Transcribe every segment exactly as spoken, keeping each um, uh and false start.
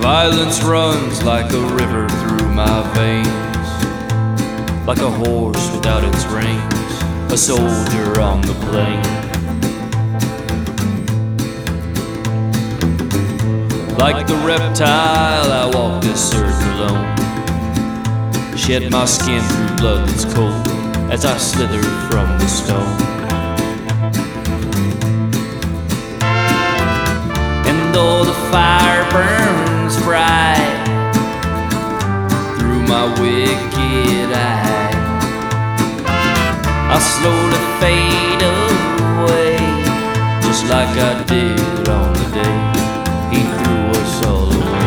Violence runs like a river through my veins, like a horse without its reins, a soldier on the plain. Like the reptile, I walk this earth alone, shed my skin through blood that's cold as I slither from the stone. And though the fire burns bright through my wicked eye, I slowly fade away, just like I did on the day he threw us all away.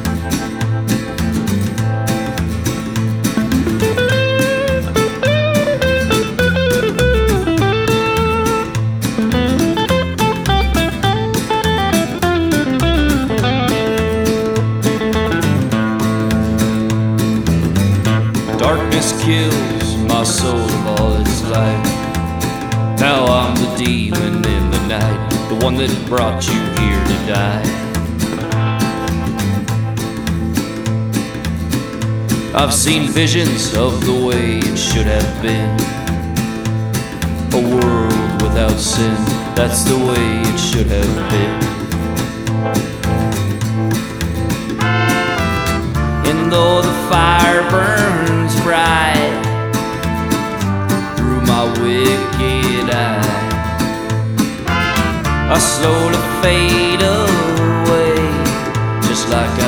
Darkness kills my soul of all its light. Now I'm the demon in the night, the one that brought you here to die. I've seen visions of the way it should have been, a world without sin, that's the way it should have been. And though the fire burns bright through my wicked eye, I slowly fade away, just like I